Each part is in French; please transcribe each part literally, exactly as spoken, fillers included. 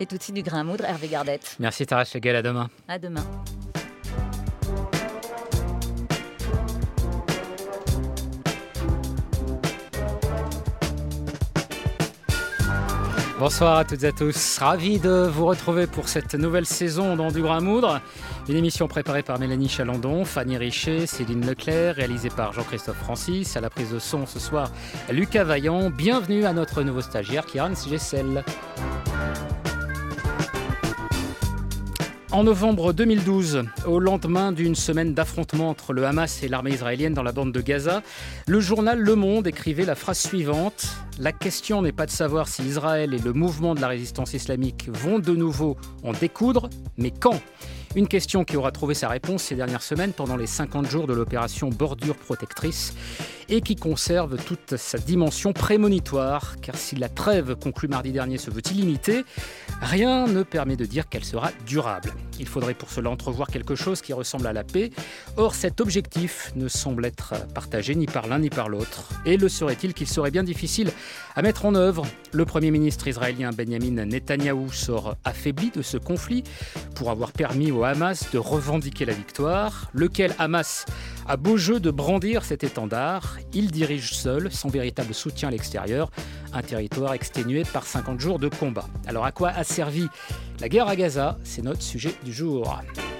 Et tout de suite du grain à moudre, Hervé Gardette. Merci Tara Chagel, à demain. À demain. Bonsoir à toutes et à tous, ravi de vous retrouver pour cette nouvelle saison dans Du Grain à Moudre. Une émission préparée par Mélanie Chalandon, Fanny Richet, Céline Leclerc, réalisée par Jean-Christophe Francis. À la prise de son ce soir, Lucas Vaillant. Bienvenue à notre nouveau stagiaire, Kieran Gessel. En novembre deux mille douze, au lendemain d'une semaine d'affrontements entre le Hamas et l'armée israélienne dans la bande de Gaza, le journal Le Monde écrivait la phrase suivante : « La question n'est pas de savoir si Israël et le mouvement de la résistance islamique vont de nouveau en découdre, mais quand ?» Une question qui aura trouvé sa réponse ces dernières semaines pendant les cinquante jours de l'opération Bordure Protectrice et qui conserve toute sa dimension prémonitoire, car si la trêve conclue mardi dernier se veut illimitée, rien ne permet de dire qu'elle sera durable. Il faudrait pour cela entrevoir quelque chose qui ressemble à la paix. Or, cet objectif ne semble être partagé ni par l'un ni par l'autre. Et le serait-il qu'il serait bien difficile à mettre en œuvre ? Le Premier ministre israélien Benjamin Netanyahou sort affaibli de ce conflit pour avoir permis au Hamas de revendiquer la victoire, lequel Hamas a beau jeu de brandir cet étendard. Il dirige seul, sans véritable soutien à l'extérieur, un territoire exténué par cinquante jours de combat. Alors à quoi a servi la guerre à Gaza ? C'est notre sujet du jour.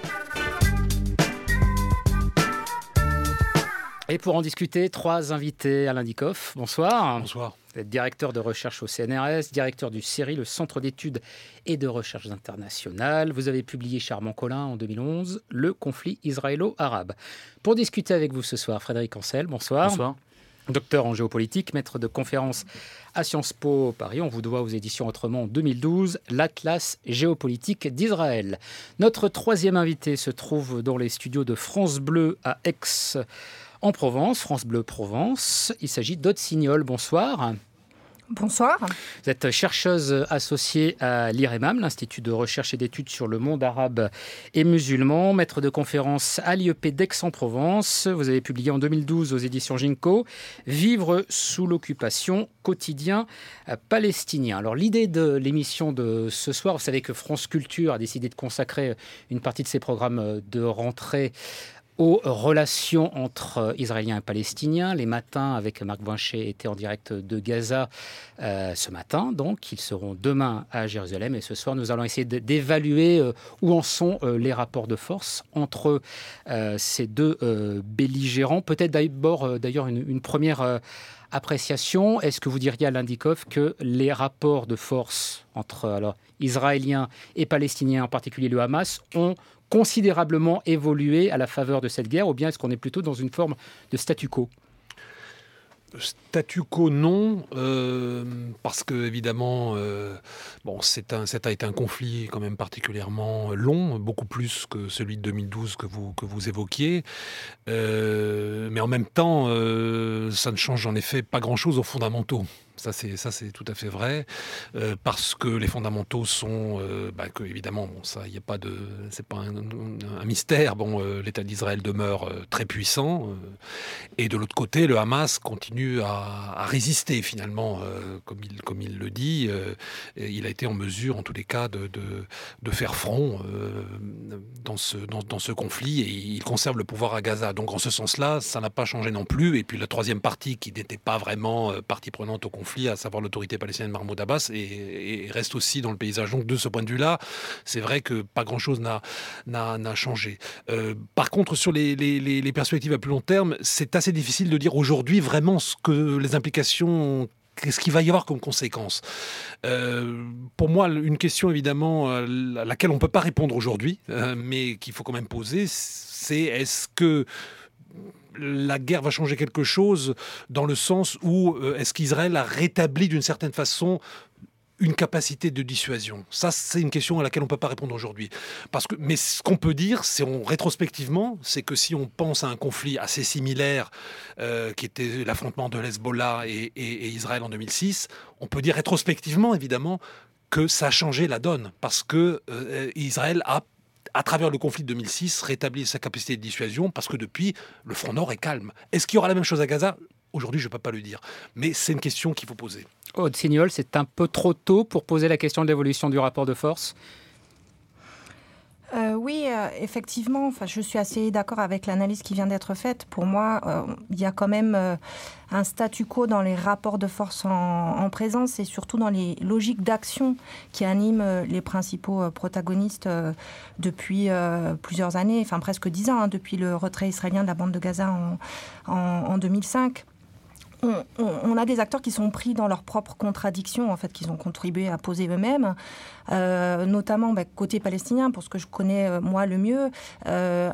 Et pour en discuter, trois invités. Alain Dicoff, bonsoir. Bonsoir. Vous êtes directeur de recherche au C N R S, directeur du C E R I, le Centre d'études et de recherche internationales. Vous avez publié chez Armand Collin en deux mille onze, Le conflit israélo-arabe. Pour discuter avec vous ce soir, Frédéric Ancel, bonsoir. Bonsoir. Docteur en géopolitique, maître de conférences à Sciences Po Paris. On vous doit aux éditions Autrement en deux mille douze, l'Atlas géopolitique d'Israël. Notre troisième invité se trouve dans les studios de France Bleu à Aix, en Provence, France Bleu Provence. Il s'agit d'Aude Signol. Bonsoir. Bonsoir. Vous êtes chercheuse associée à l'I R E M A M, l'Institut de recherche et d'études sur le monde arabe et musulman, maître de conférence à l'I E P d'Aix-en-Provence. Vous avez publié en deux mille douze aux éditions Ginko « Vivre sous l'occupation, quotidien palestinien ». Alors l'idée de l'émission de ce soir, vous savez que France Culture a décidé de consacrer une partie de ses programmes de rentrée aux relations entre Israéliens et Palestiniens. Les matins, avec Marc Blanchet, étaient en direct de Gaza euh, ce matin. Donc, ils seront demain à Jérusalem. Et ce soir, nous allons essayer de, d'évaluer euh, où en sont euh, les rapports de force entre euh, ces deux euh, belligérants. Peut-être d'abord, euh, d'ailleurs, une, une première euh, appréciation. Est-ce que vous diriez, Alain Dicoff, que les rapports de force entre alors, Israéliens et Palestiniens, en particulier le Hamas, ont considérablement évolué à la faveur de cette guerre, ou bien est-ce qu'on est plutôt dans une forme de statu quo ? Statu quo, non, euh, parce que évidemment, euh, bon, c'est un, ça a été un conflit quand même particulièrement long, beaucoup plus que celui de deux mille douze que vous que vous évoquiez, euh, mais en même temps, euh, ça ne change en effet pas grand-chose aux fondamentaux. Ça c'est, ça, c'est tout à fait vrai, euh, parce que les fondamentaux sont, euh, bah, que, évidemment, bon, ça, il n'y a pas de, c'est pas un, un mystère. Bon, euh, l'État d'Israël demeure euh, très puissant, euh, et de l'autre côté, le Hamas continue à, à résister finalement, euh, comme il, comme il le dit. Euh, il a été en mesure, en tous les cas, de, de, de faire front euh, dans ce, dans, dans ce conflit, et il conserve le pouvoir à Gaza. Donc, en ce sens-là, ça n'a pas changé non plus. Et puis, la troisième partie, qui n'était pas vraiment euh, partie prenante au conflit, à savoir l'autorité palestinienne Mahmoud Abbas, et, et reste aussi dans le paysage. Donc de ce point de vue-là, c'est vrai que pas grand-chose n'a, n'a, n'a changé. Euh, par contre, sur les, les, les perspectives à plus long terme, c'est assez difficile de dire aujourd'hui vraiment ce que les implications... Qu'est-ce qu'il va y avoir comme conséquence ? euh, Pour moi, une question évidemment à laquelle on ne peut pas répondre aujourd'hui, euh, mais qu'il faut quand même poser, c'est est-ce que la guerre va changer quelque chose dans le sens où euh, est-ce qu'Israël a rétabli d'une certaine façon une capacité de dissuasion ? Ça, c'est une question à laquelle on ne peut pas répondre aujourd'hui. Parce que, mais ce qu'on peut dire, c'est on, rétrospectivement, c'est que si on pense à un conflit assez similaire, euh, qui était l'affrontement de l'Hezbollah et, et, et Israël en deux mille six, on peut dire rétrospectivement, évidemment, que ça a changé la donne. Parce que euh, Israël a, à travers le conflit de deux mille six, rétabli sa capacité de dissuasion, parce que depuis, le front nord est calme. Est-ce qu'il y aura la même chose à Gaza ? Aujourd'hui, je ne peux pas le dire. Mais c'est une question qu'il faut poser. Aude Signol, c'est un peu trop tôt pour poser la question de l'évolution du rapport de force ? Euh, oui, euh, effectivement, enfin, je suis assez d'accord avec l'analyse qui vient d'être faite. Pour moi, euh, il y a quand même euh, un statu quo dans les rapports de force en, en présence et surtout dans les logiques d'action qui animent euh, les principaux euh, protagonistes euh, depuis euh, plusieurs années, enfin presque dix ans, hein, depuis le retrait israélien de la bande de Gaza en, en, en deux mille cinq. On, on, on a des acteurs qui sont pris dans leurs propres contradictions, en fait, qu'ils ont contribué à poser eux-mêmes, euh, notamment bah, côté palestinien, pour ce que je connais euh, moi le mieux, euh,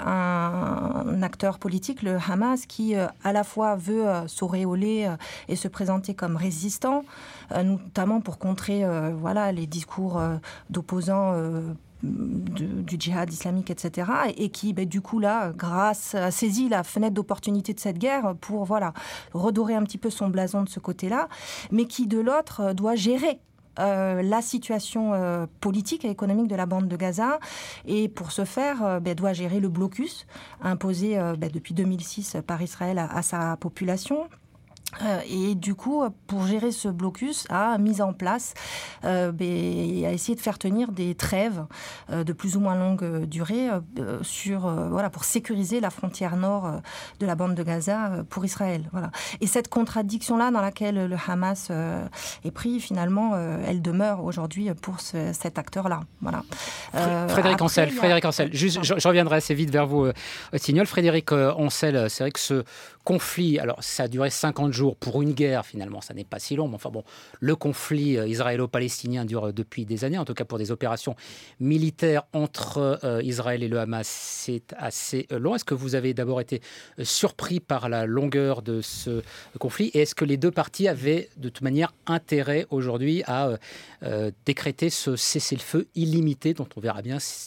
un, un acteur politique, le Hamas, qui euh, à la fois veut euh, s'auréoler euh, et se présenter comme résistant, euh, notamment pour contrer euh, voilà, les discours euh, d'opposants euh, Du, du djihad islamique, et cetera, et qui, ben, du coup, là, grâce, a saisi la fenêtre d'opportunité de cette guerre pour, voilà, redorer un petit peu son blason de ce côté-là, mais qui, de l'autre, doit gérer Euh, la situation euh, politique et économique de la bande de Gaza, et pour ce faire euh, ben, doit gérer le blocus imposé euh, ben, depuis deux mille six par Israël à, à sa population. Euh, et du coup, pour gérer ce blocus, a mis en place, euh, et a essayé de faire tenir des trêves euh, de plus ou moins longue durée euh, sur, euh, voilà, pour sécuriser la frontière nord euh, de la bande de Gaza euh, pour Israël. Voilà. Et cette contradiction-là dans laquelle le Hamas euh, est pris, finalement, euh, elle demeure aujourd'hui pour ce, cet acteur-là. Voilà. Euh, Frédéric Ancel, a... Frédéric Ancel, juste, je, je reviendrai assez vite vers vous, euh, Signol. Frédéric euh, Ancel, c'est vrai que ce conflit, alors ça a duré cinquante jours pour une guerre, finalement, ça n'est pas si long, mais enfin bon, le conflit euh, israélo-palestinien dure euh, depuis des années, en tout cas pour des opérations militaires entre euh, Israël et le Hamas, c'est assez euh, long. Est-ce que vous avez d'abord été euh, surpris par la longueur de ce euh, conflit, et est-ce que les deux parties avaient de toute manière intérêt aujourd'hui à euh, euh, décréter ce cessez-le-feu illimité, dont on verra bien si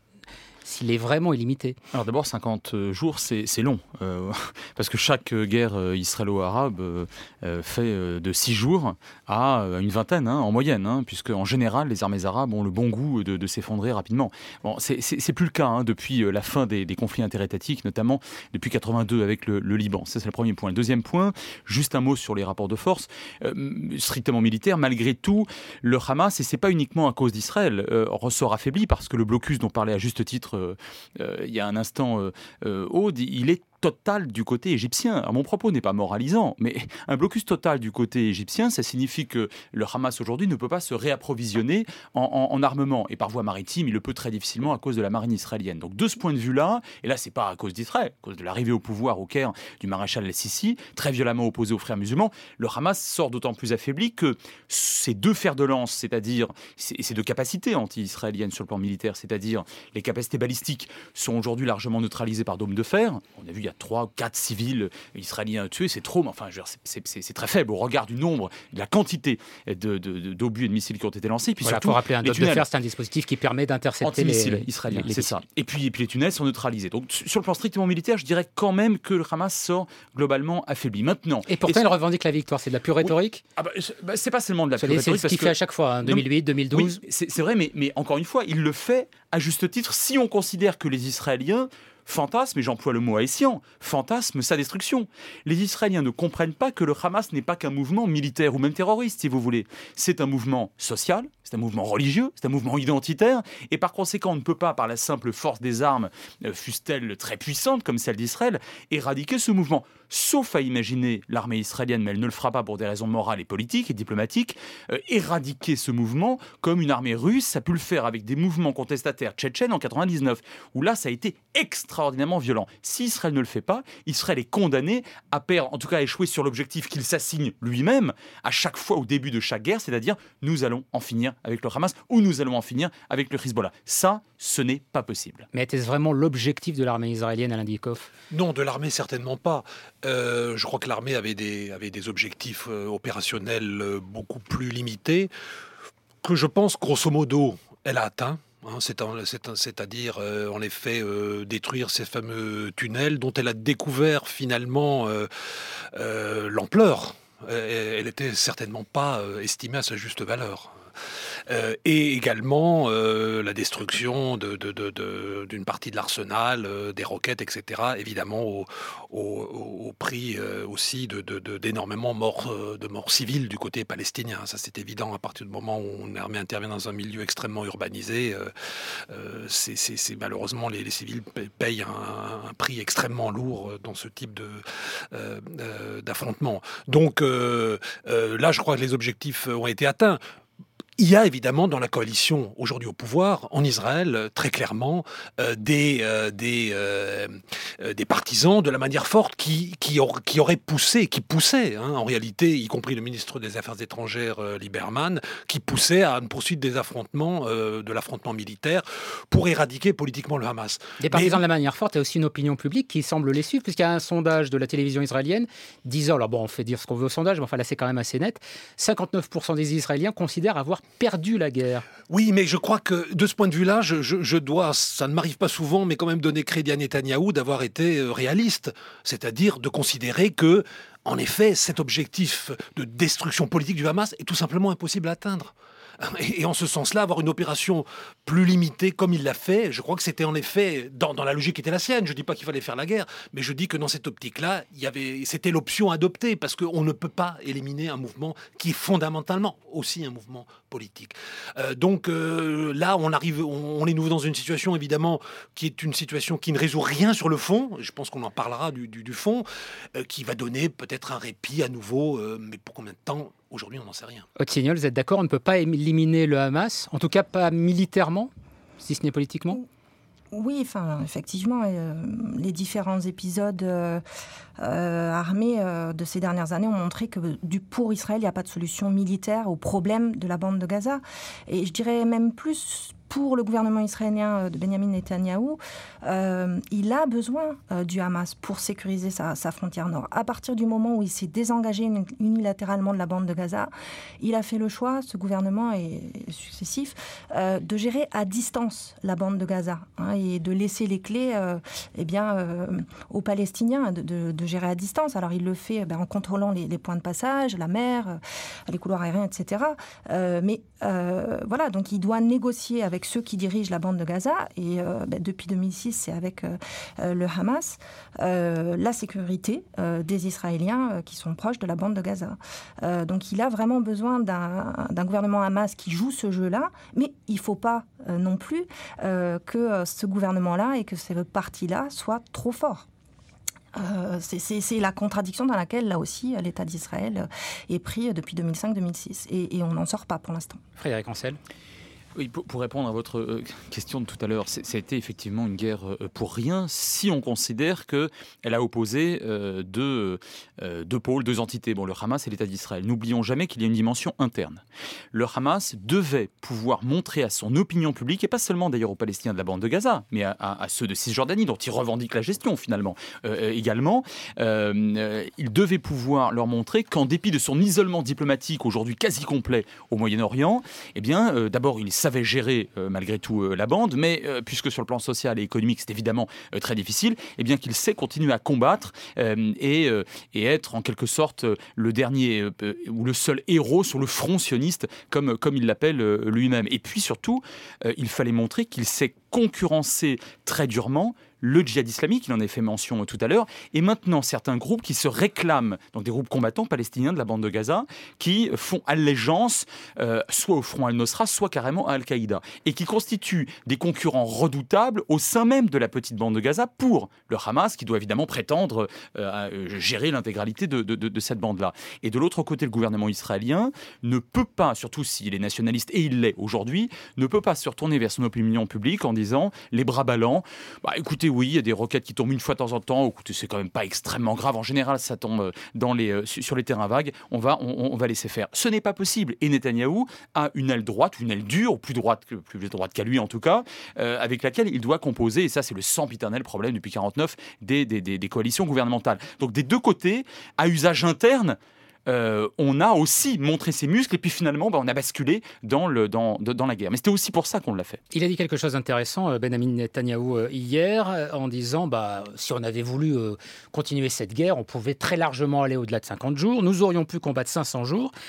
s'il est vraiment illimité? Alors d'abord, cinquante jours, c'est, c'est long. Euh, parce que chaque guerre euh, israélo-arabe euh, euh, fait euh, de six jours à euh, une vingtaine, hein, en moyenne, hein, puisque en général, les armées arabes ont le bon goût de, de s'effondrer rapidement. Bon, c'est, c'est, c'est plus le cas hein, depuis euh, la fin des, des conflits interétatiques, notamment depuis quatre-vingt-deux avec le, le Liban. Ça, c'est le premier point. Le deuxième point, juste un mot sur les rapports de force, euh, strictement militaires. Malgré tout, le Hamas, et c'est pas uniquement à cause d'Israël, euh, ressort affaibli parce que le blocus dont parlait à juste titre Euh, euh, il y a un instant, euh, euh, Aude, il est total du côté égyptien. Alors, mon propos n'est pas moralisant, mais un blocus total du côté égyptien, ça signifie que le Hamas aujourd'hui ne peut pas se réapprovisionner en, en, en armement. Et par voie maritime, il le peut très difficilement à cause de la marine israélienne. Donc de ce point de vue-là, et là c'est pas à cause d'Israël, à cause de l'arrivée au pouvoir au Caire du maréchal el-Sisi, très violemment opposé aux frères musulmans, le Hamas sort d'autant plus affaibli que ces deux fers de lance, c'est-à-dire ces, ces deux capacités anti-israéliennes sur le plan militaire, c'est-à-dire les capacités balistiques, sont aujourd'hui largement neutralisées par dôme de fer. On a vu il y a trois ou quatre civils israéliens tués, c'est trop, mais enfin, je veux dire, c'est, c'est, c'est très faible au regard du nombre, de la quantité de, de, de, d'obus et de missiles qui ont été lancés. Puis voilà, surtout, pour rappeler, un dôme de fer, c'est un dispositif qui permet d'intercepter les israéliens, les, les c'est ça. Et puis, et puis les tunnels sont neutralisés. Donc sur le plan strictement militaire, je dirais quand même que le Hamas sort globalement affaibli. Maintenant, et pourtant, il revendique la victoire. C'est de la pure rhétorique. Oui. Ah bah, bah, c'est pas seulement de la pure c'est rhétorique. C'est ce qu'il fait à chaque fois, hein, deux mille huit, deux mille douze. Oui, c'est, c'est vrai, mais, mais encore une fois, il le fait à juste titre si on considère que les Israéliens fantasme, et j'emploie le mot haïtien, fantasme sa destruction. Les Israéliens ne comprennent pas que le Hamas n'est pas qu'un mouvement militaire ou même terroriste, si vous voulez. C'est un mouvement social, c'est un mouvement religieux, c'est un mouvement identitaire, et par conséquent, on ne peut pas, par la simple force des armes, euh, fût-elle très puissante comme celle d'Israël, éradiquer ce mouvement. Sauf à imaginer l'armée israélienne, mais elle ne le fera pas pour des raisons morales et politiques et diplomatiques, euh, éradiquer ce mouvement comme une armée russe, ça a pu le faire avec des mouvements contestataires tchétchènes en quatre-vingt-dix-neuf, où là, ça a été extraordinairement violent. Si Israël ne le fait pas, Israël est condamné à perdre, en tout cas à échouer sur l'objectif qu'il s'assigne lui-même à chaque fois au début de chaque guerre, c'est-à-dire nous allons en finir avec le Hamas ou nous allons en finir avec le Hezbollah. Ça, ce n'est pas possible. Mais était-ce vraiment l'objectif de l'armée israélienne, Alain Diekhoff ? Non, de l'armée certainement pas. Euh, je crois que l'armée avait des, avait des objectifs euh, opérationnels euh, beaucoup plus limités que je pense, grosso modo, elle a atteint. Hein, c'est un, c'est un, c'est-à-dire, euh, en effet, euh, détruire ces fameux tunnels dont elle a découvert finalement euh, euh, l'ampleur. Elle n'était certainement pas euh, estimée à sa juste valeur. euh, et également euh, la destruction de, de, de, de, d'une partie de l'arsenal, euh, des roquettes, et cetera. Évidemment, au, au, au prix euh, aussi de, de, de, d'énormément morts, euh, de morts civiles du côté palestinien. Ça, c'est évident à partir du moment où une armée intervient dans un milieu extrêmement urbanisé. Euh, euh, c'est, c'est, c'est malheureusement les, les civils payent un, un prix extrêmement lourd dans ce type de, euh, euh, d'affrontement. Donc euh, euh, là, je crois que les objectifs ont été atteints. Il y a évidemment dans la coalition aujourd'hui au pouvoir, en Israël, très clairement, euh, des, euh, des, euh, euh, des partisans de la manière forte qui, qui, or, qui auraient poussé, qui poussaient, hein, en réalité, y compris le ministre des Affaires étrangères, euh, Lieberman, qui poussait à une poursuite des affrontements, euh, de l'affrontement militaire, pour éradiquer politiquement le Hamas. Des partisans Mais... de la manière forte, il y a aussi une opinion publique qui semble les suivre, puisqu'il y a un sondage de la télévision israélienne disant, alors bon, on fait dire ce qu'on veut au sondage, mais enfin là c'est quand même assez net, cinquante-neuf pour cent des Israéliens considèrent avoir perdu la guerre. Oui, mais je crois que de ce point de vue-là, je, je, je dois, ça ne m'arrive pas souvent, mais quand même donner crédit à Netanyahou d'avoir été réaliste, c'est-à-dire de considérer que, en effet, cet objectif de destruction politique du Hamas est tout simplement impossible à atteindre. Et en ce sens-là, avoir une opération plus limitée comme il l'a fait, je crois que c'était en effet dans, dans la logique qui était la sienne. Je ne dis pas qu'il fallait faire la guerre, mais je dis que dans cette optique-là, il y avait, c'était l'option adoptée, parce qu'on ne peut pas éliminer un mouvement qui est fondamentalement aussi un mouvement politique. Euh, donc euh, là, on arrive, on, on est nouveau dans une situation évidemment qui est une situation qui ne résout rien sur le fond. Je pense qu'on en parlera du, du, du fond, euh, qui va donner peut-être un répit à nouveau, euh, mais pour combien de temps ? Aujourd'hui, on n'en sait rien. Otsignol, vous êtes d'accord, on ne peut pas éliminer le Hamas, en tout cas pas militairement, si ce n'est politiquement ? Oui, enfin, effectivement, euh, les différents épisodes euh, euh, armés euh, de ces dernières années ont montré que du, pour Israël, il n'y a pas de solution militaire au problème de la bande de Gaza. Et je dirais même plus... Pour le gouvernement israélien de Benjamin Netanyahou, euh, il a besoin euh, du Hamas pour sécuriser sa, sa frontière nord. À partir du moment où il s'est désengagé unilatéralement de la bande de Gaza, il a fait le choix, ce gouvernement est successif, euh, de gérer à distance la bande de Gaza, hein, et de laisser les clés euh, eh bien, euh, aux Palestiniens de, de, de gérer à distance. Alors il le fait eh bien, en contrôlant les, les points de passage, la mer, euh, les couloirs aériens, et cetera. Euh, mais euh, voilà, donc il doit négocier avec ceux qui dirigent la bande de Gaza, et euh, ben, depuis deux mille six, c'est avec euh, euh, le Hamas, euh, la sécurité euh, des Israéliens euh, qui sont proches de la bande de Gaza. Euh, donc il a vraiment besoin d'un, d'un gouvernement Hamas qui joue ce jeu-là, mais il ne faut pas euh, non plus euh, que euh, ce gouvernement-là et que ce parti-là soient trop forts. Euh, c'est, c'est, c'est la contradiction dans laquelle, là aussi, l'État d'Israël est pris depuis deux mille cinq deux mille six, et, et on n'en sort pas pour l'instant. Frédéric Ancel. Oui, pour, pour répondre à votre euh, question de tout à l'heure, c'est, ça a été effectivement une guerre euh, pour rien si on considère qu'elle a opposé euh, deux, euh, deux pôles, deux entités, bon, le Hamas et l'État d'Israël. N'oublions jamais qu'il y a une dimension interne. Le Hamas devait pouvoir montrer à son opinion publique, et pas seulement d'ailleurs aux Palestiniens de la bande de Gaza, mais à, à, à ceux de Cisjordanie, dont ils revendiquent la gestion finalement euh, également, euh, euh, il devait pouvoir leur montrer qu'en dépit de son isolement diplomatique aujourd'hui quasi complet au Moyen-Orient, eh bien, euh, d'abord il savait gérer euh, malgré tout euh, la bande, mais euh, puisque sur le plan social et économique c'est évidemment euh, très difficile, eh bien qu'il sait continuer à combattre euh, et, euh, et être en quelque sorte euh, le dernier euh, ou le seul héros sur le front sioniste, comme, comme il l'appelle euh, lui-même. Et puis surtout, euh, il fallait montrer qu'il sait concurrencer très durement le djihad islamique, il en a fait mention tout à l'heure, et maintenant certains groupes qui se réclament, donc des groupes combattants palestiniens de la bande de Gaza, qui font allégeance euh, soit au front al-Nosra, soit carrément à Al-Qaïda, et qui constituent des concurrents redoutables au sein même de la petite bande de Gaza pour le Hamas, qui doit évidemment prétendre euh, à gérer l'intégralité de, de, de, de cette bande-là. Et de l'autre côté, le gouvernement israélien ne peut pas, surtout s'il est nationaliste, et il l'est aujourd'hui, ne peut pas se retourner vers son opinion publique en disant, les bras ballants, bah écoutez, oui, il y a des roquettes qui tombent une fois de temps en temps. Écoutez, c'est quand même pas extrêmement grave. En général, ça tombe dans les, euh, sur les terrains vagues. On va, on, on va laisser faire. Ce n'est pas possible. Et Netanyahou a une aile droite, une aile dure, plus droite, que, plus droite qu'à lui en tout cas, euh, avec laquelle il doit composer. Et ça, c'est le sempiternel problème depuis quarante-neuf des, des, des, des coalitions gouvernementales. Donc des deux côtés, à usage interne, Euh, on a aussi montré ses muscles et puis finalement bah, on a basculé dans, le, dans, de, dans la guerre. Mais c'était aussi pour ça qu'on l'a fait. Il a dit quelque chose d'intéressant, Benjamin Netanyahou, hier, en disant bah, si on avait voulu euh, continuer cette guerre, on pouvait très largement aller au-delà de cinquante jours. Nous aurions pu combattre cinq cents jours.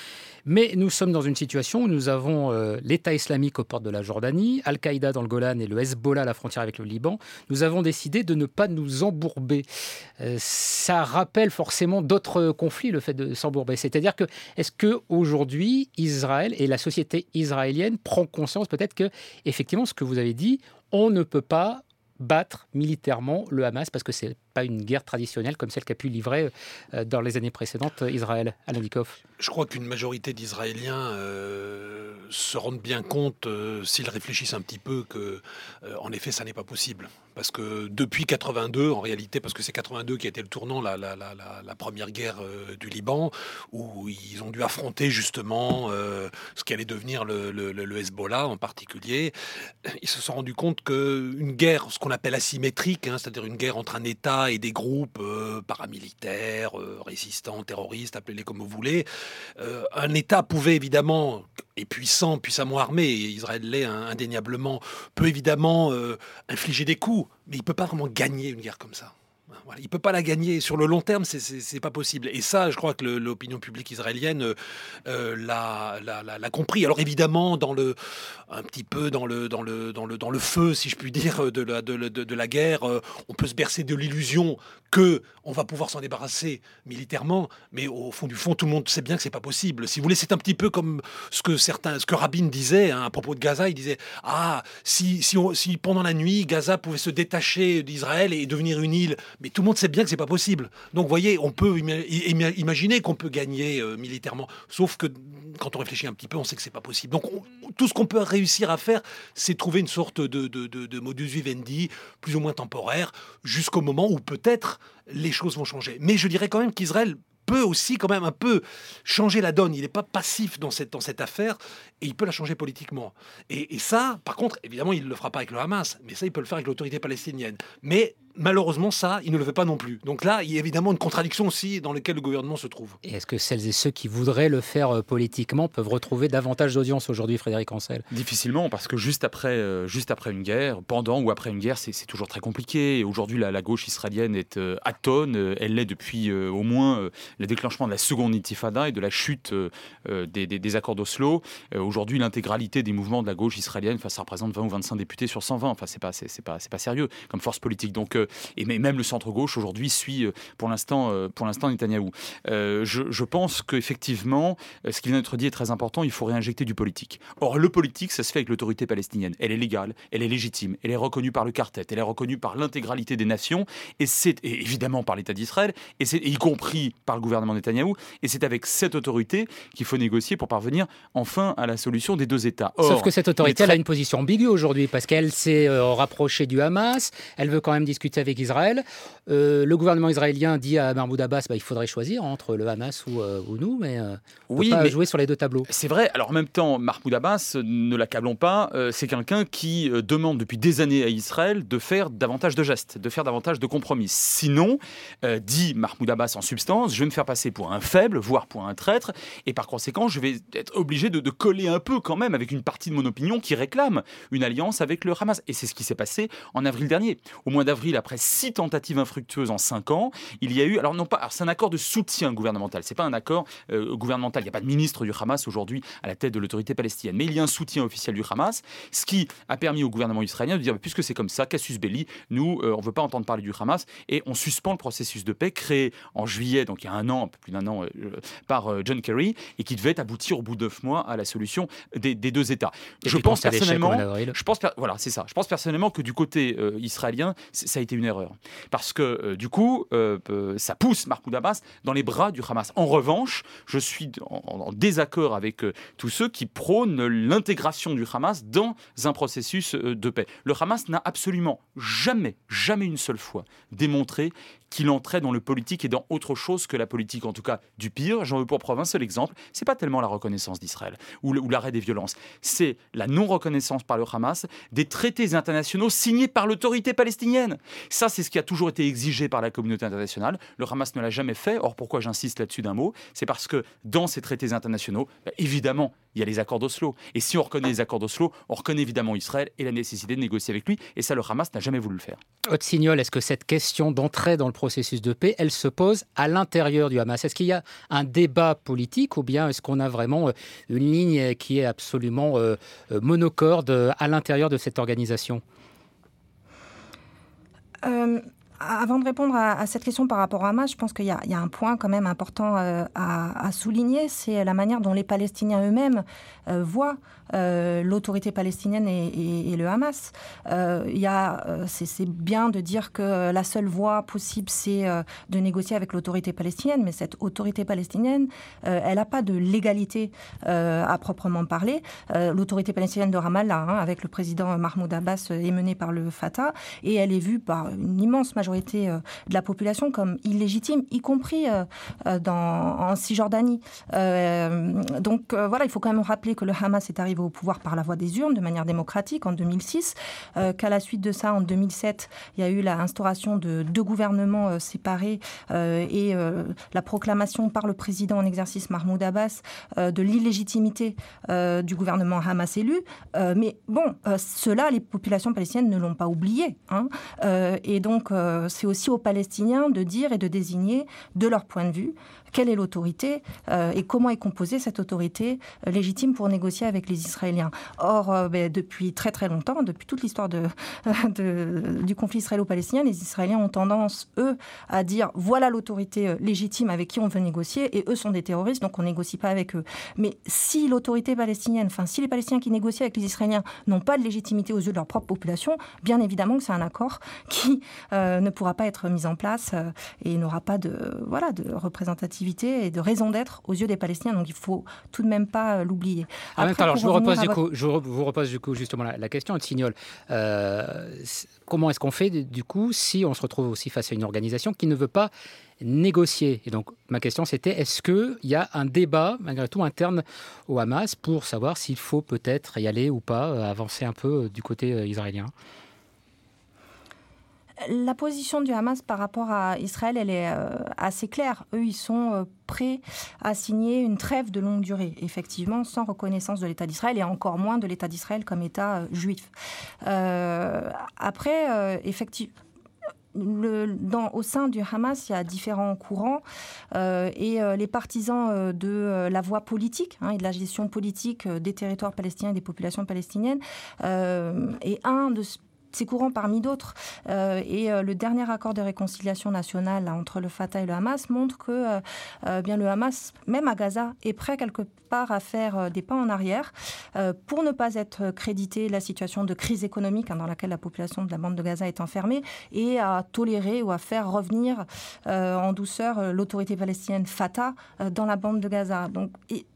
Mais nous sommes dans une situation où nous avons euh, l'État islamique aux portes de la Jordanie, Al-Qaïda dans le Golan et le Hezbollah à la frontière avec le Liban. Nous avons décidé de ne pas nous embourber. Euh, ça rappelle forcément d'autres conflits, le fait de s'embourber. C'est-à-dire que, est-ce qu'aujourd'hui, Israël et la société israélienne prend conscience peut-être que, effectivement, ce que vous avez dit, on ne peut pas battre militairement le Hamas parce que ce n'est pas une guerre traditionnelle comme celle qu'a pu livrer euh, dans les années précédentes Israël. Alain Dikoff. Je crois qu'une majorité d'Israéliens euh, se rendent bien compte, euh, s'ils réfléchissent un petit peu, que euh, en effet, ça n'est pas possible. Parce que depuis quatre-vingt-deux, en réalité, parce que c'est quatre-vingt-deux qui a été le tournant, la, la, la, la, la première guerre euh, du Liban, où ils ont dû affronter justement euh, ce qui allait devenir le, le, le Hezbollah en particulier. Ils se sont rendus compte qu'une guerre, ce qu'on appelle asymétrique, hein, c'est-à-dire une guerre entre un État et des groupes euh, paramilitaires, euh, résistants, terroristes, appelez-les comme vous voulez, euh, un État pouvait évidemment, et puissant, puissamment armé, et Israël l'est indéniablement, peut évidemment euh, infliger des coups, mais il ne peut pas vraiment gagner une guerre comme ça. Voilà, il ne peut pas la gagner. Sur le long terme, c'est, c'est, c'est pas possible. Et ça, je crois que le, l'opinion publique israélienne euh, l'a, l'a, l'a, l'a compris. Alors évidemment, dans le, un petit peu dans le, dans le, dans le, dans le feu, si je puis dire, de la, de, de, de la guerre, euh, on peut se bercer de l'illusion que on va pouvoir s'en débarrasser militairement, mais au fond du fond, tout le monde sait bien que c'est pas possible. Si vous voulez, c'est un petit peu comme ce que certains, ce que Rabin disait hein, à propos de Gaza. Il disait ah si si, on, si pendant la nuit Gaza pouvait se détacher d'Israël et devenir une île, mais tout le monde sait bien que c'est pas possible. Donc, vous voyez, on peut ima- imaginer qu'on peut gagner euh, militairement, sauf que quand on réfléchit un petit peu, on sait que c'est pas possible. Donc, on, tout ce qu'on peut réussir à faire, c'est trouver une sorte de, de, de, de modus vivendi, plus ou moins temporaire, jusqu'au moment où peut-être les choses vont changer. Mais je dirais quand même qu'Israël peut aussi quand même un peu changer la donne. Il n'est pas passif dans cette, dans cette affaire et il peut la changer politiquement. Et, et ça, par contre, évidemment, il ne le fera pas avec le Hamas, mais ça, il peut le faire avec l'autorité palestinienne. Mais malheureusement, ça, il ne le fait pas non plus. Donc là, il y a évidemment une contradiction aussi dans laquelle le gouvernement se trouve. Et est-ce que celles et ceux qui voudraient le faire euh, politiquement peuvent retrouver davantage d'audience aujourd'hui, Frédéric Ancel ? Difficilement, parce que juste après, euh, juste après une guerre, pendant ou après une guerre, c'est, c'est toujours très compliqué. Et aujourd'hui, la, la gauche israélienne est euh, atone. Euh, elle l'est depuis euh, au moins euh, le déclenchement de la seconde intifada et de la chute euh, des, des, des accords d'Oslo. Euh, aujourd'hui, l'intégralité des mouvements de la gauche israélienne, enfin, ça représente vingt ou vingt-cinq députés sur cent vingt. Enfin, c'est pas, c'est, c'est pas, c'est pas sérieux comme force politique. Donc, euh, et même le centre-gauche aujourd'hui suit pour l'instant, pour l'instant Netanyahou. Euh, je, je pense qu'effectivement, ce qui vient d'être dit est très important, il faut réinjecter du politique. Or, le politique, ça se fait avec l'autorité palestinienne. Elle est légale, elle est légitime, elle est reconnue par le quartet, elle est reconnue par l'intégralité des nations, et c'est et évidemment par l'État d'Israël, et c'est, y compris par le gouvernement Netanyahou, et c'est avec cette autorité qu'il faut négocier pour parvenir enfin à la solution des deux États. Or, sauf que cette autorité, très... elle a une position ambiguë aujourd'hui, parce qu'elle s'est euh, rapprochée du Hamas, elle veut quand même discuter avec Israël. Euh, le gouvernement israélien dit à Mahmoud Abbas bah, il faudrait choisir entre le Hamas ou, euh, ou nous, mais euh, on oui, peut pas mais jouer sur les deux tableaux. C'est vrai. Alors en même temps, Mahmoud Abbas, ne l'accablons pas, euh, c'est quelqu'un qui euh, demande depuis des années à Israël de faire davantage de gestes, de faire davantage de compromis. Sinon, euh, dit Mahmoud Abbas en substance, je vais me faire passer pour un faible, voire pour un traître, et par conséquent, je vais être obligé de, de coller un peu quand même avec une partie de mon opinion qui réclame une alliance avec le Hamas. Et c'est ce qui s'est passé en avril dernier. Au mois d'avril, après six tentatives infructueuses en cinq ans, il y a eu, alors non pas, alors c'est un accord de soutien gouvernemental, c'est pas un accord euh, gouvernemental, il n'y a pas de ministre du Hamas aujourd'hui à la tête de l'autorité palestinienne, mais il y a un soutien officiel du Hamas, ce qui a permis au gouvernement israélien de dire, puisque c'est comme ça, casus belli, nous, euh, on ne veut pas entendre parler du Hamas, et on suspend le processus de paix créé en juillet, donc il y a un an, un peu plus d'un an, euh, par euh, John Kerry, et qui devait aboutir au bout de neuf mois à la solution des, des deux États. Et je pense personnellement, je pense, voilà, c'est ça. Je pense personnellement que du côté euh, israélien, ça a été une erreur. Parce que euh, du coup, euh, euh, ça pousse Mahmoud Abbas dans les bras du Hamas. En revanche, je suis en, en désaccord avec euh, tous ceux qui prônent l'intégration du Hamas dans un processus euh, de paix. Le Hamas n'a absolument jamais, jamais une seule fois démontré qu'il entrait dans le politique et dans autre chose que la politique, en tout cas du pire. J'en veux pour preuve un seul exemple, c'est pas tellement la reconnaissance d'Israël ou, le, ou l'arrêt des violences, c'est la non-reconnaissance par le Hamas des traités internationaux signés par l'autorité palestinienne. Ça, c'est ce qui a toujours été exigé par la communauté internationale. Le Hamas ne l'a jamais fait. Or, pourquoi j'insiste là-dessus d'un mot ? C'est parce que dans ces traités internationaux, bah, évidemment, il y a les accords d'Oslo. Et si on reconnaît les accords d'Oslo, on reconnaît évidemment Israël et la nécessité de négocier avec lui. Et ça, le Hamas n'a jamais voulu le faire. Otsignol, est-ce que cette question d'entrée dans le processus de paix, elle se pose à l'intérieur du Hamas ? Est-ce qu'il y a un débat politique ou bien est-ce qu'on a vraiment une ligne qui est absolument euh, monocorde à l'intérieur de cette organisation ? euh... Avant de répondre à, à cette question par rapport au Hamas, je pense qu'il y a, il y a un point quand même important euh, à, à souligner, c'est la manière dont les Palestiniens eux-mêmes euh, voient euh, l'autorité palestinienne et, et, et le Hamas. Euh, il y a, euh, c'est, c'est bien de dire que la seule voie possible, c'est euh, de négocier avec l'autorité palestinienne, mais cette autorité palestinienne, euh, elle n'a pas de légalité euh, à proprement parler. Euh, l'autorité palestinienne de Ramallah, hein, avec le président Mahmoud Abbas, est menée par le Fatah, et elle est vue par une immense majorité de la population comme illégitime, y compris euh, dans, en Cisjordanie. Euh, donc euh, voilà, il faut quand même rappeler que le Hamas est arrivé au pouvoir par la voie des urnes, de manière démocratique, en deux mille six, euh, qu'à la suite de ça, en deux mille sept, il y a eu l'instauration de deux gouvernements euh, séparés euh, et euh, la proclamation par le président en exercice Mahmoud Abbas euh, de l'illégitimité euh, du gouvernement Hamas élu. Euh, mais bon, euh, cela, les populations palestiniennes ne l'ont pas oublié. Hein, euh, et donc, euh, c'est aussi aux Palestiniens de dire et de désigner, de leur point de vue, quelle est l'autorité euh, et comment est composée cette autorité euh, légitime pour négocier avec les Israéliens. Or, euh, ben, depuis très très longtemps, depuis toute l'histoire de, de, du conflit israélo-palestinien, les Israéliens ont tendance, eux, à dire voilà l'autorité euh, légitime avec qui on veut négocier, et eux sont des terroristes, donc on ne négocie pas avec eux. Mais si l'autorité palestinienne, enfin si les Palestiniens qui négocient avec les Israéliens n'ont pas de légitimité aux yeux de leur propre population, bien évidemment que c'est un accord qui euh, ne pourra pas être mis en place euh, et n'aura pas de, voilà, de représentativité et de raison d'être aux yeux des Palestiniens. Donc il ne faut tout de même pas euh, l'oublier. En même temps, alors je vous repose du coup, je vous repose du coup justement la, la question, Otsignol. Euh, comment est-ce qu'on fait du coup si on se retrouve aussi face à une organisation qui ne veut pas négocier ? Et donc ma question c'était, est-ce qu'il y a un débat malgré tout interne au Hamas pour savoir s'il faut peut-être y aller ou pas, avancer un peu du côté israélien ? La position du Hamas par rapport à Israël, elle est euh, assez claire. Eux, ils sont euh, prêts à signer une trêve de longue durée, effectivement, sans reconnaissance de l'État d'Israël et encore moins de l'État d'Israël comme État euh, juif. Euh, après, euh, effectivement, Le, dans, au sein du Hamas, il y a différents courants euh, et euh, les partisans euh, de euh, la voie politique hein, et de la gestion politique euh, des territoires palestiniens et des populations palestiniennes euh, est un de ces courants parmi d'autres. Euh, et euh, le dernier accord de réconciliation nationale là, entre le Fatah et le Hamas montre que euh, euh, bien le Hamas, même à Gaza, est prêt quelque part à faire euh, des pas en arrière euh, pour ne pas être crédité la situation de crise économique hein, dans laquelle la population de la bande de Gaza est enfermée et à tolérer ou à faire revenir euh, en douceur euh, l'autorité palestinienne Fatah euh, dans la bande de Gaza. Donc, et,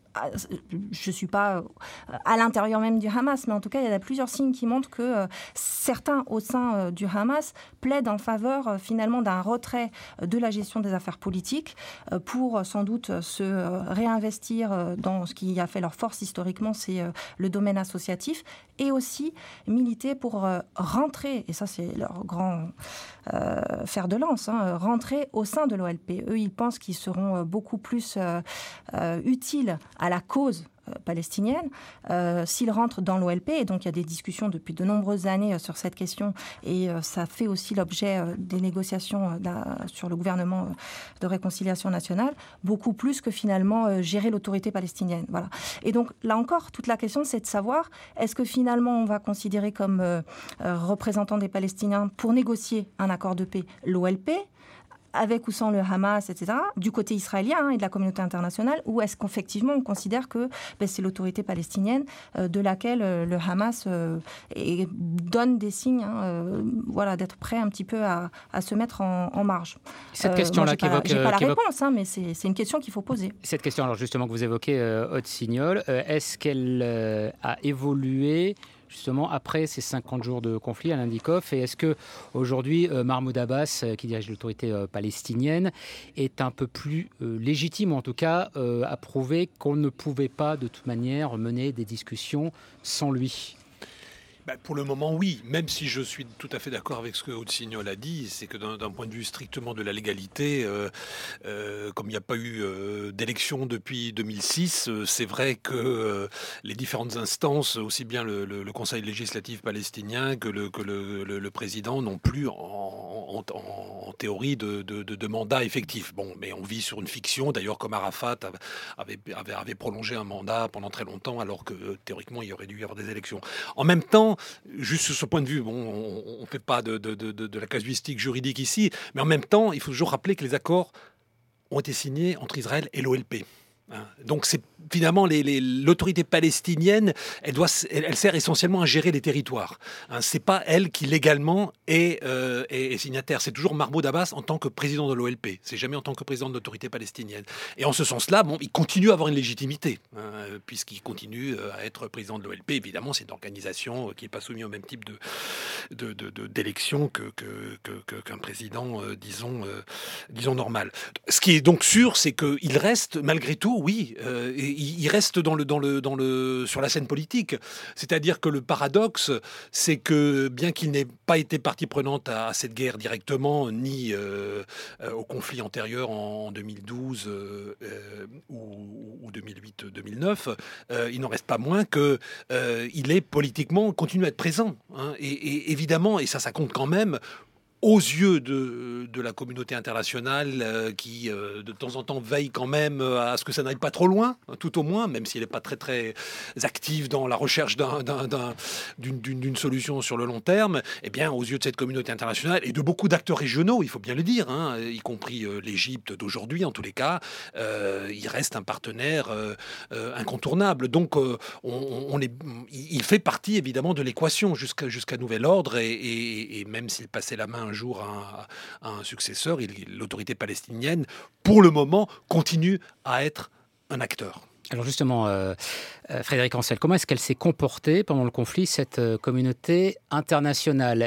je ne suis pas à l'intérieur même du Hamas, mais en tout cas, il y a plusieurs signes qui montrent que euh, certains au sein euh, du Hamas plaident en faveur euh, finalement d'un retrait euh, de la gestion des affaires politiques euh, pour euh, sans doute euh, se euh, réinvestir euh, dans ce qui a fait leur force historiquement, c'est euh, le domaine associatif, et aussi militer pour euh, rentrer, et ça c'est leur grand euh, fer de lance, hein, rentrer au sein de l'O L P. Eux, ils pensent qu'ils seront euh, beaucoup plus euh, euh, utiles à la cause palestinienne, euh, s'ils rentrent dans l'O L P, et donc il y a des discussions depuis de nombreuses années euh, sur cette question, et euh, ça fait aussi l'objet euh, des négociations euh, sur le gouvernement euh, de réconciliation nationale, beaucoup plus que finalement euh, gérer l'autorité palestinienne. Voilà. Et donc là encore, toute la question c'est de savoir, est-ce que finalement on va considérer comme euh, euh, représentant des Palestiniens pour négocier un accord de paix l'O L P, avec ou sans le Hamas, et cetera, du côté israélien hein, et de la communauté internationale, ou est-ce qu'effectivement on considère que ben, c'est l'autorité palestinienne euh, de laquelle euh, le Hamas euh, et donne des signes hein, euh, voilà, d'être prêt un petit peu à, à se mettre en, en marge. Cette euh, question-là moi, qui évoque... J'ai pas la évoque... réponse, hein, mais c'est, c'est une question qu'il faut poser. Cette question alors justement que vous évoquez, euh, Otsignol, euh, est-ce qu'elle euh, a évolué justement après ces cinquante jours de conflit à l'Indikoff, et est-ce que aujourd'hui euh, Mahmoud Abbas, euh, qui dirige l'autorité euh, palestinienne, est un peu plus euh, légitime, ou en tout cas euh, a prouvé qu'on ne pouvait pas de toute manière mener des discussions sans lui ? Ben, pour le moment, oui. Même si je suis tout à fait d'accord avec ce que Aude-Signol a dit, c'est que d'un, d'un point de vue strictement de la légalité, euh, euh, comme il n'y a pas eu euh, d'élection depuis deux mille six, euh, c'est vrai que euh, les différentes instances, aussi bien le, le, le Conseil législatif palestinien que le, que le, le, le président, n'ont plus en, en, en, en théorie de, de, de, de mandat effectif. Bon, mais on vit sur une fiction. D'ailleurs, comme Arafat avait, avait, avait prolongé un mandat pendant très longtemps, alors que euh, théoriquement, il y aurait dû y avoir des élections. En même temps, juste sur ce point de vue, bon, on ne fait pas de, de, de, de la casuistique juridique ici, mais en même temps, il faut toujours rappeler que les accords ont été signés entre Israël et l'O L P. Donc c'est finalement les, les, l'autorité palestinienne, elle, doit, elle, elle sert essentiellement à gérer les territoires. Hein, c'est pas elle qui légalement est, euh, est, est signataire. C'est toujours Mahmoud Abbas en tant que président de l'O L P. C'est jamais en tant que président de l'autorité palestinienne. Et en ce sens-là, bon, il continue à avoir une légitimité, hein, puisqu'il continue à être président de l'O L P. Évidemment, c'est une organisation qui n'est pas soumise au même type de, de, de, de, d'élection que, que, que, que, qu'un président, euh, disons, euh, disons normal. Ce qui est donc sûr, c'est qu'il reste malgré tout. Oui, euh, il reste dans le, dans le, dans le, sur la scène politique. C'est-à-dire que le paradoxe, c'est que bien qu'il n'ait pas été partie prenante à, à cette guerre directement, ni euh, euh, au conflit antérieur en deux mille douze euh, euh, ou, ou deux mille huit deux mille neuf, euh, il n'en reste pas moins qu'il euh, est politiquement, continue à être présent. Hein, et, et évidemment, et ça, ça compte quand même, aux yeux de, de la communauté internationale euh, qui, euh, de temps en temps, veille quand même à ce que ça n'aille pas trop loin, tout au moins, même si elle n'est pas très, très active dans la recherche d'un, d'un, d'un, d'une, d'une, d'une solution sur le long terme, eh bien, aux yeux de cette communauté internationale et de beaucoup d'acteurs régionaux, il faut bien le dire, hein, y compris euh, l'Égypte d'aujourd'hui, en tous les cas, euh, il reste un partenaire euh, euh, incontournable. Donc, euh, on, on est, il fait partie, évidemment, de l'équation jusqu'à, jusqu'à nouvel ordre, et, et, et même s'il passait la main un jour à un, à un successeur, il, l'autorité palestinienne, pour le moment, continue à être un acteur. Alors justement, euh, euh, Frédéric Ancel, comment est-ce qu'elle s'est comportée pendant le conflit, cette euh, communauté internationale ?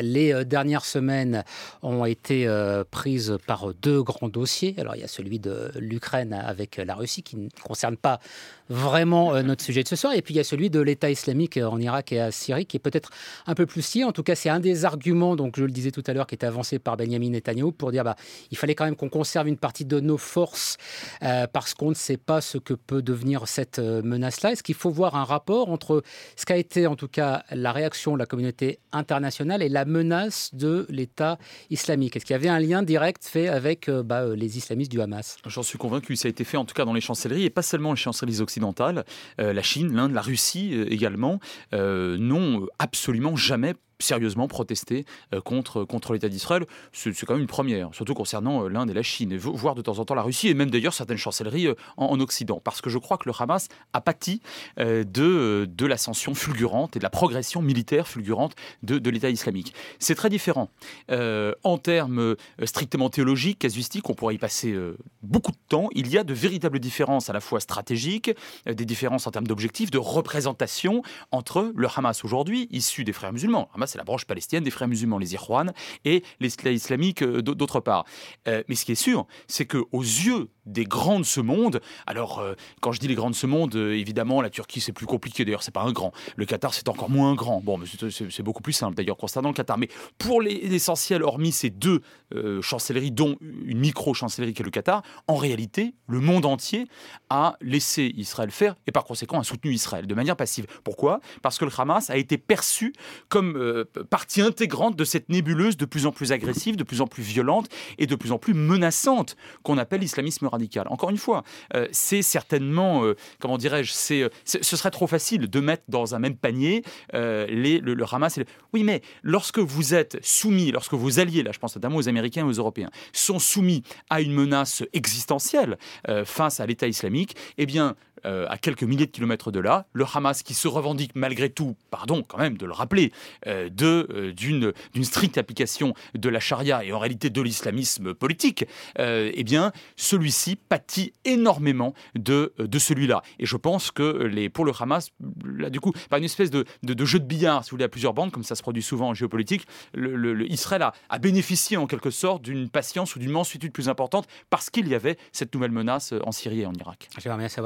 Les euh, dernières semaines ont été euh, prises par deux grands dossiers. Alors il y a celui de l'Ukraine avec la Russie qui ne concerne pas vraiment euh, notre sujet de ce soir. Et puis il y a celui de l'État islamique en Irak et en Syrie qui est peut-être un peu plus lié. En tout cas, c'est un des arguments, donc je le disais tout à l'heure, qui est avancé par Benyamin Netanyahou pour dire bah, il fallait quand même qu'on conserve une partie de nos forces euh, parce qu'on ne sait pas ce que peut devenir cette menace-là. Est-ce qu'il faut voir un rapport entre ce qu'a été en tout cas la réaction de la communauté internationale et la menace de l'État islamique ? Est-ce qu'il y avait un lien direct fait avec euh, bah, les islamistes du Hamas ? J'en suis convaincu, ça a été fait en tout cas dans les chancelleries, et pas seulement les chancelleries occidentales, euh, la Chine, l'Inde, la Russie euh, également, euh, n'ont absolument jamais sérieusement protester euh, contre, contre l'État d'Israël. C'est, c'est quand même une première, surtout concernant euh, l'Inde et la Chine, et voire de temps en temps la Russie, et même d'ailleurs certaines chancelleries euh, en, en Occident. Parce que je crois que le Hamas a pâti euh, de, de l'ascension fulgurante et de la progression militaire fulgurante de, de l'État islamique. C'est très différent. Euh, en termes euh, strictement théologiques, casuistiques, on pourrait y passer euh, beaucoup de temps. Il y a de véritables différences à la fois stratégiques, euh, des différences en termes d'objectifs, de représentation entre le Hamas aujourd'hui, issu des frères musulmans. Le Hamas, c'est la branche palestinienne des frères musulmans, les Ikhwan, et l'État islamique d'autre part. Euh, mais ce qui est sûr, c'est qu'aux yeux des grands de ce monde, alors euh, quand je dis les grands de ce monde, euh, évidemment la Turquie c'est plus compliqué, d'ailleurs c'est pas un grand, le Qatar c'est encore moins grand, bon mais c'est, c'est, c'est beaucoup plus simple d'ailleurs concernant le Qatar, mais pour les, l'essentiel, hormis ces deux euh, chancelleries, dont une micro-chancellerie qui est le Qatar, en réalité le monde entier a laissé Israël faire et par conséquent a soutenu Israël de manière passive. Pourquoi ? Parce que le Hamas a été perçu comme euh, partie intégrante de cette nébuleuse de plus en plus agressive, de plus en plus violente et de plus en plus menaçante qu'on appelle l'islamisme radical. Encore une fois, euh, c'est certainement, euh, comment dirais-je, c'est, c'est, ce serait trop facile de mettre dans un même panier euh, les, le, le Hamas et le... Oui, mais lorsque vous êtes soumis, lorsque vos alliés, là je pense notamment aux Américains et aux Européens, sont soumis à une menace existentielle euh, face à l'État islamique, eh bien, Euh, à quelques milliers de kilomètres de là, le Hamas qui se revendique malgré tout, pardon quand même de le rappeler, euh, de, euh, d'une, d'une stricte application de la charia et en réalité de l'islamisme politique, euh, eh bien celui-ci pâtit énormément de, de celui-là. Et je pense que les, pour le Hamas, là du coup, par une espèce de, de, de jeu de billard, si vous voulez, à plusieurs bandes, comme ça se produit souvent en géopolitique, le, le, le Israël a, a bénéficié en quelque sorte d'une patience ou d'une mansuétude plus importante parce qu'il y avait cette nouvelle menace en Syrie et en Irak. J'aimerais bien savoir si vous partagez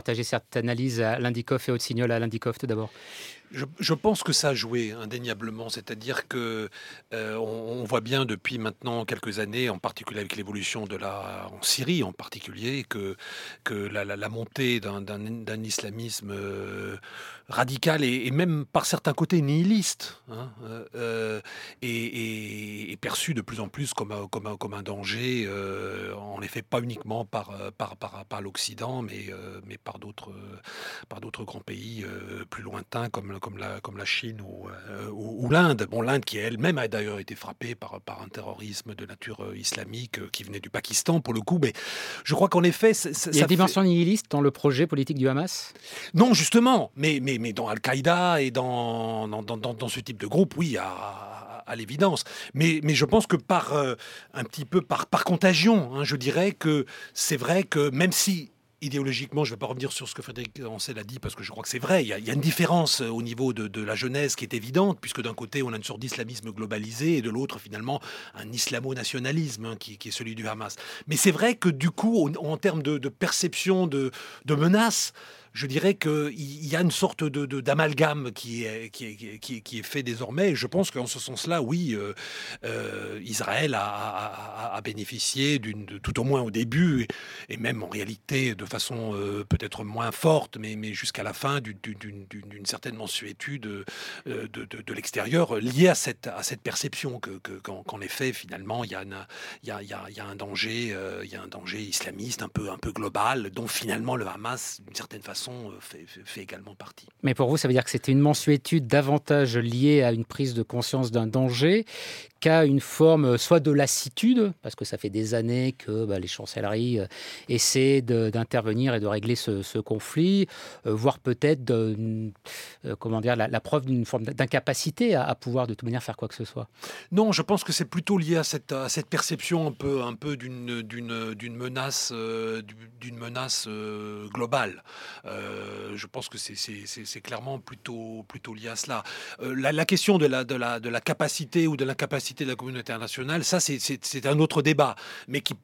partagez cette analyse à Lindikoff et Otsignol. À Lindikoff, tout d'abord. Je, je pense que ça a joué indéniablement, c'est-à-dire que euh, on, on voit bien depuis maintenant quelques années, en particulier avec l'évolution de la en Syrie en particulier, que que la, la, la montée d'un, d'un, d'un islamisme euh, radical et, et même par certains côtés nihiliste hein, euh, est, est, est perçue de plus en plus comme un, comme un, comme un danger, euh, en effet pas uniquement par par par, par l'Occident, mais euh, mais par d'autres par d'autres grands pays euh, plus lointains comme comme la, comme la Chine ou, euh, ou, ou l'Inde. Bon, l'Inde qui elle-même a d'ailleurs été frappée par, par un terrorisme de nature euh, islamique euh, qui venait du Pakistan pour le coup. Mais je crois qu'en effet... C- c- Il y a une fait... dimension nihiliste dans le projet politique du Hamas ? Non, justement. Mais, mais, mais dans Al-Qaïda et dans, dans, dans, dans ce type de groupe, oui, à, à l'évidence. Mais, mais je pense que par euh, un petit peu par, par contagion, hein, je dirais que c'est vrai que même si... idéologiquement, je ne vais pas revenir sur ce que Frédéric Ancel a dit, parce que je crois que c'est vrai, il y a, il y a une différence au niveau de, de la Genèse qui est évidente, puisque d'un côté, on a une sorte d'islamisme globalisé, et de l'autre, finalement, un islamo-nationalisme hein, qui, qui est celui du Hamas. Mais c'est vrai que du coup, en, en termes de, de perception de, de menace, je dirais qu'il y a une sorte de, de, d'amalgame qui est, qui, est, qui, est, qui est fait désormais. Et je pense qu'en ce sens-là, oui, euh, euh, Israël a, a, a bénéficié, d'une, de, tout au moins au début, et, et même en réalité de façon euh, peut-être moins forte, mais, mais jusqu'à la fin, d'une, d'une, d'une certaine mensuétude euh, de, de, de l'extérieur liée à cette, à cette perception que, que, qu'en, qu'en effet, finalement, il y a, une, il y a, il y a, il y a un danger, euh, il y a un danger islamiste un peu, un peu global, dont finalement le Hamas, d'une certaine façon, Fait, fait, fait également partie. Mais pour vous, ça veut dire que c'était une mensuétude davantage liée à une prise de conscience d'un danger qu'à une forme soit de lassitude, parce que ça fait des années que bah, les chancelleries euh, essaient de, d'intervenir et de régler ce, ce conflit, euh, voire peut-être de, euh, comment dire, la, la preuve d'une forme d'incapacité à, à pouvoir de toute manière faire quoi que ce soit. Non, je pense que c'est plutôt lié à cette, à cette perception un peu, un peu d'une, d'une, d'une menace, euh, d'une menace euh, globale. Euh, je pense que c'est, c'est, c'est, c'est clairement plutôt, plutôt lié à cela. Euh, la, la question de la, de, la, de la capacité ou de l'incapacité de la communauté internationale, ça c'est, c'est, c'est un autre débat, mais qui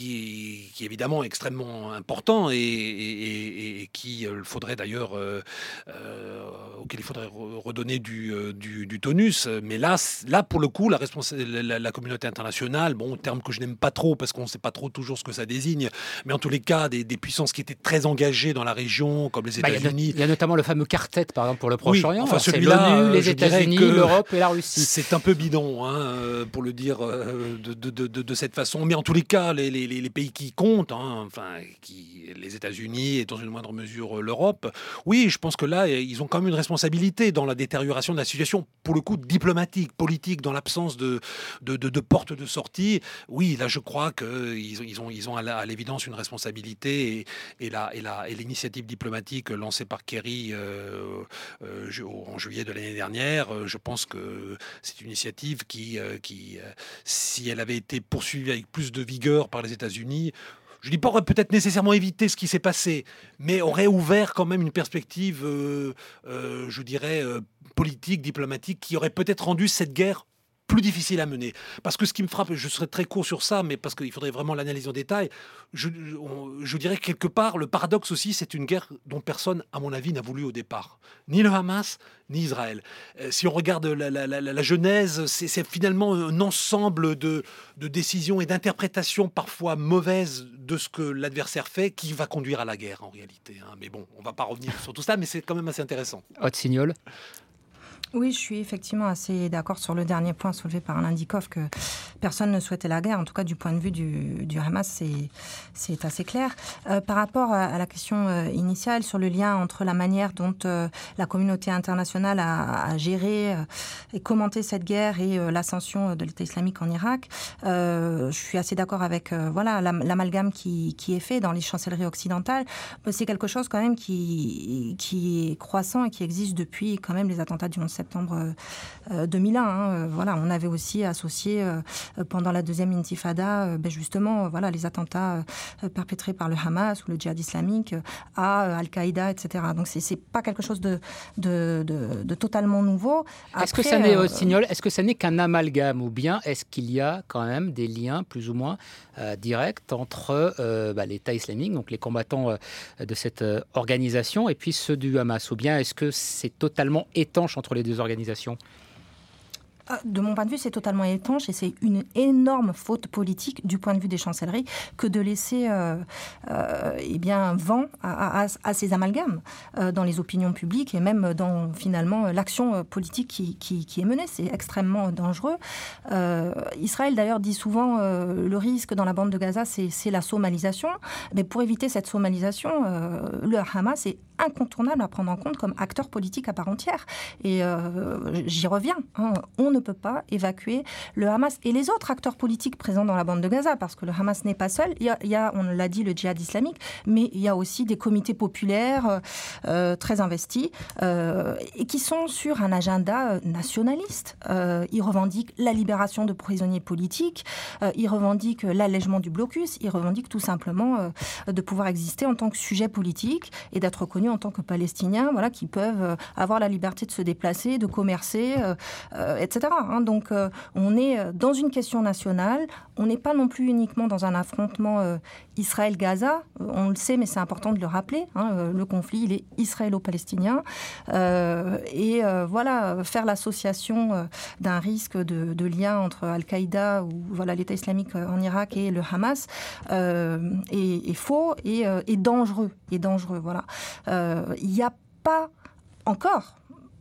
Qui est, qui est évidemment extrêmement important et, et, et qui il faudrait d'ailleurs euh, euh, auquel il faudrait redonner du, du, du tonus. Mais là, là pour le coup, la, responsa- la, la communauté internationale, bon, terme que je n'aime pas trop parce qu'on ne sait pas trop toujours ce que ça désigne, mais en tous les cas, des, des puissances qui étaient très engagées dans la région, comme les États-Unis. Bah, il y a notamment le fameux quartet, par exemple, pour le Proche-Orient. Oui, enfin, c'est celui-là, l'ONU, les États-Unis, l'Europe et la Russie. C'est un peu bidon, hein, pour le dire de, de, de, de cette façon. Mais en tous les cas, les Les, les, les pays qui comptent, hein, enfin, qui, les États-Unis et dans une moindre mesure l'Europe, oui, je pense que là, ils ont quand même une responsabilité dans la détérioration de la situation, pour le coup, diplomatique, politique, dans l'absence de, de, de, de porte de sortie. Oui, là, je crois qu'ils ils ont, ils ont à l'évidence une responsabilité et, et, la, et, la, et l'initiative diplomatique lancée par Kerry euh, euh, en juillet de l'année dernière, je pense que c'est une initiative qui, qui si elle avait été poursuivie avec plus de vigueur par les États-Unis, je ne dis pas aurait peut-être nécessairement évité ce qui s'est passé, mais aurait ouvert quand même une perspective, euh, euh, je dirais, euh, politique, diplomatique, qui aurait peut-être rendu cette guerre plus difficile à mener. Parce que ce qui me frappe, je serai très court sur ça, mais parce qu'il faudrait vraiment l'analyser en détail, je, je, je dirais que quelque part, le paradoxe aussi, c'est une guerre dont personne, à mon avis, n'a voulu au départ. Ni le Hamas, ni Israël. Euh, si on regarde la, la, la, la genèse, c'est, c'est finalement un ensemble de, de décisions et d'interprétations parfois mauvaises de ce que l'adversaire fait qui va conduire à la guerre, en réalité. Hein. Mais bon, on ne va pas revenir sur tout ça, mais c'est quand même assez intéressant. Otsignol. Oui, je suis effectivement assez d'accord sur le dernier point soulevé par Lindikoff, que personne ne souhaitait la guerre. En tout cas, du point de vue du, du Hamas, c'est, c'est assez clair. Euh, par rapport à, à la question euh, initiale sur le lien entre la manière dont euh, la communauté internationale a, a géré euh, et commenté cette guerre et euh, l'ascension de l'État islamique en Irak, euh, je suis assez d'accord avec euh, voilà, l'am- l'amalgame qui, qui est fait dans les chancelleries occidentales. C'est quelque chose quand même qui, qui est croissant et qui existe depuis quand même les attentats du onze septembre euh, deux mille un. Hein. Voilà, on avait aussi associé euh, pendant la deuxième intifada, euh, ben justement, euh, voilà, les attentats euh, perpétrés par le Hamas ou le djihad islamique euh, à euh, Al-Qaïda, et cetera. Donc c'est, c'est pas quelque chose de, de, de, de totalement nouveau. Après, est-ce que ça n'est, euh, Signol, est-ce que ça n'est qu'un amalgame ou bien est-ce qu'il y a quand même des liens plus ou moins euh, directs entre euh, bah, l'État islamique, donc les combattants euh, de cette euh, organisation, et puis ceux du Hamas, ou bien est-ce que c'est totalement étanche entre les deux organisations ? De mon point de vue, c'est totalement étanche et c'est une énorme faute politique du point de vue des chancelleries que de laisser euh, euh, eh bien, vent à, à, à ces amalgames euh, dans les opinions publiques et même dans finalement l'action politique qui, qui, qui est menée. C'est extrêmement dangereux. Euh, Israël d'ailleurs dit souvent euh, le risque dans la bande de Gaza, c'est, c'est la somalisation. Mais pour éviter cette somalisation, euh, le Hamas est incontournable à prendre en compte comme acteur politique à part entière. Et euh, j'y reviens. Hein, on ne peut pas évacuer le Hamas et les autres acteurs politiques présents dans la bande de Gaza, parce que le Hamas n'est pas seul. Il y a, il y a on l'a dit, le djihad islamique, mais il y a aussi des comités populaires euh, très investis euh, et qui sont sur un agenda nationaliste. Euh, ils revendiquent la libération de prisonniers politiques, euh, ils revendiquent l'allègement du blocus, ils revendiquent tout simplement euh, de pouvoir exister en tant que sujet politique et d'être reconnus en tant que Palestiniens, voilà, qui peuvent avoir la liberté de se déplacer, de commercer, euh, euh, et cetera. Hein. Donc, euh, on est dans une question nationale. On n'est pas non plus uniquement dans un affrontement euh, Israël-Gaza. On le sait, mais c'est important de le rappeler. Hein. Euh, le conflit, il est israélo-palestinien. Euh, et euh, voilà, faire l'association euh, d'un risque de, de lien entre Al-Qaïda ou voilà, l'État islamique en Irak et le Hamas euh, est, est faux et, euh, et dangereux. Et dangereux, voilà. Euh, il n'y a pas encore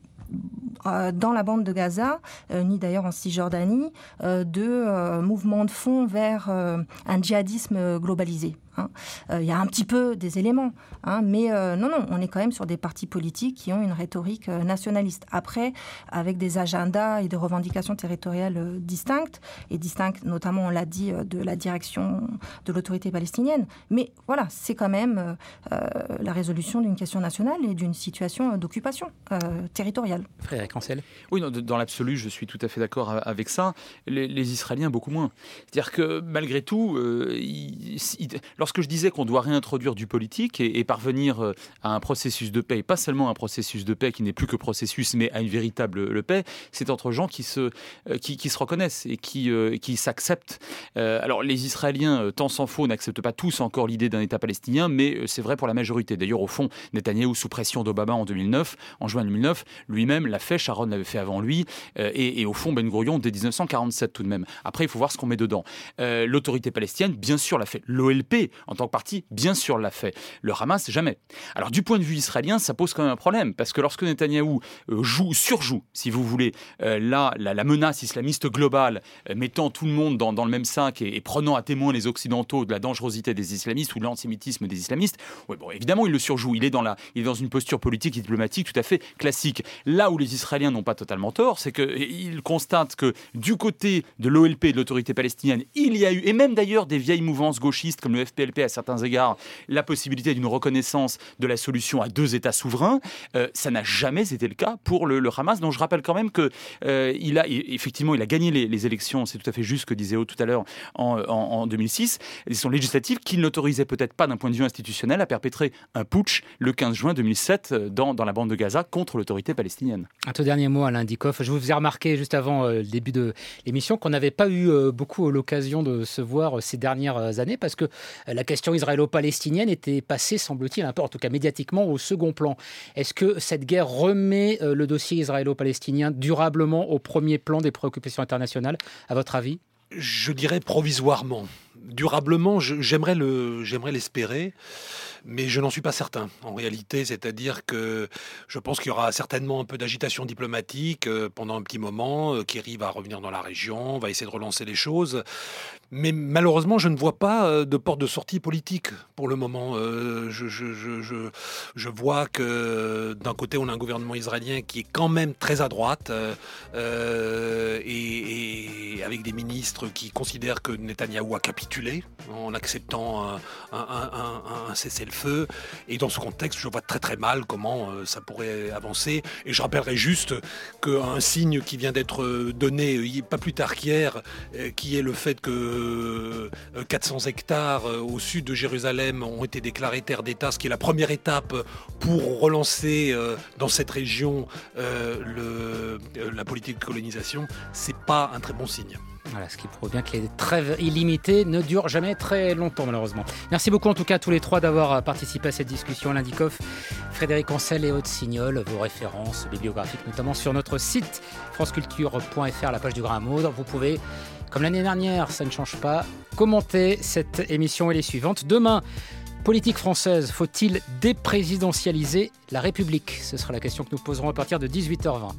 euh, dans la bande de Gaza, euh, ni d'ailleurs en Cisjordanie, euh, de euh, mouvement de fond vers euh, un djihadisme globalisé. Il hein. euh, y a un petit peu des éléments, hein, mais euh, non, non, on est quand même sur des partis politiques qui ont une rhétorique euh, nationaliste. Après, avec des agendas et des revendications territoriales euh, distinctes, et distinctes notamment, on l'a dit, euh, de la direction de l'autorité palestinienne. Mais voilà, c'est quand même euh, la résolution d'une question nationale et d'une situation d'occupation euh, territoriale. Frédéric Ancel. Oui, non, dans l'absolu, je suis tout à fait d'accord avec ça. Les, les Israéliens, beaucoup moins. C'est-à-dire que malgré tout, euh, ils, ils, lorsque je disais qu'on doit réintroduire du politique et, et parvenir à un processus de paix, et pas seulement un processus de paix qui n'est plus que processus, mais à une véritable le paix, c'est entre gens qui se, qui, qui se reconnaissent et qui, euh, qui s'acceptent. Euh, alors, les Israéliens, tant s'en faut, n'acceptent pas tous encore l'idée d'un État palestinien, mais c'est vrai pour la majorité. D'ailleurs, au fond, Netanyahou, sous pression d'Obama en deux mille neuf, en juin deux mille neuf, lui-même l'a fait, Sharon l'avait fait avant lui, euh, et, et au fond, Ben Gourion, dès dix-neuf cent quarante-sept tout de même. Après, il faut voir ce qu'on met dedans. Euh, l'autorité palestinienne, bien sûr, l'a fait. L'O L P, en tant que parti, bien sûr, l'a fait. Le Hamas, jamais. Alors, du point de vue israélien, ça pose quand même un problème, parce que lorsque Netanyahou euh, joue, surjoue, si vous voulez, euh, là, la, la menace islamiste globale, euh, mettant tout le monde dans, dans le même sac et, et prenant à témoin les Occidentaux de la dangerosité des islamistes ou de l'antisémitisme des islamistes, ouais, bon, évidemment, il le surjoue. Il est, dans la, il est dans une posture politique et diplomatique tout à fait classique. Là où les Israéliens n'ont pas totalement tort, c'est qu'ils constatent que du côté de l'O L P et de l'autorité palestinienne, il y a eu, et même d'ailleurs des vieilles mouvances gauchistes comme le F P L P à certains égards, la possibilité d'une reconnaissance de la solution à deux États souverains. Euh, ça n'a jamais été le cas pour le, le Hamas, dont je rappelle quand même que euh, il a, effectivement, il a gagné les, les élections, c'est tout à fait juste ce que disait O tout à l'heure, en, en, en deux mille six, élections législatives qui n'autorisaient peut-être pas d'un point de vue institutionnel à perpétrer un putsch le quinze juin deux mille sept dans, dans la bande de Gaza contre l'autorité palestinienne. Un tout dernier mot, Alain Dikoff. Je vous ai remarqué juste avant euh, le début de l'émission qu'on n'avait pas eu euh, beaucoup l'occasion de se voir euh, ces dernières années parce que euh, la question israélo-palestinienne était passée, semble-t-il, un peu, en tout cas médiatiquement, au second plan. Est-ce que cette guerre remet euh, le dossier israélo-palestinien durablement au premier plan des préoccupations internationales, à votre avis ? Je dirais provisoirement. Durablement, je, j'aimerais, le, j'aimerais l'espérer, mais je n'en suis pas certain, en réalité. C'est-à-dire que je pense qu'il y aura certainement un peu d'agitation diplomatique euh, pendant un petit moment. Euh, Kerry va revenir dans la région, va essayer de relancer les choses. Mais malheureusement, je ne vois pas euh, de porte de sortie politique pour le moment. Euh, je, je, je, je, je vois que d'un côté, on a un gouvernement israélien qui est quand même très à droite euh, euh, et, et avec des ministres qui considèrent que Netanyahou a capitulé. capituler en acceptant un, un, un, un cessez-le-feu. Et dans ce contexte, je vois très très mal comment euh, ça pourrait avancer. Et je rappellerai juste qu'un signe qui vient d'être donné pas plus tard qu'hier, euh, qui est le fait que euh, quatre cents hectares euh, au sud de Jérusalem ont été déclarés terre d'État, ce qui est la première étape pour relancer euh, dans cette région euh, le, euh, la politique de colonisation, c'est pas un très bon signe. Voilà, ce qui prouve bien que les trêves illimitées ne durent jamais très longtemps, malheureusement. Merci beaucoup, en tout cas, à tous les trois d'avoir participé à cette discussion. Alain Dikoff, Frédéric Ancel et Aude Signol. Vos références bibliographiques, notamment sur notre site franceculture point f r, la page du Grain à Moudre. Vous pouvez, comme l'année dernière, ça ne change pas, commenter cette émission et les suivantes. Demain, politique française, faut-il déprésidentialiser la République ? Ce sera la question que nous poserons à partir de dix-huit heures vingt.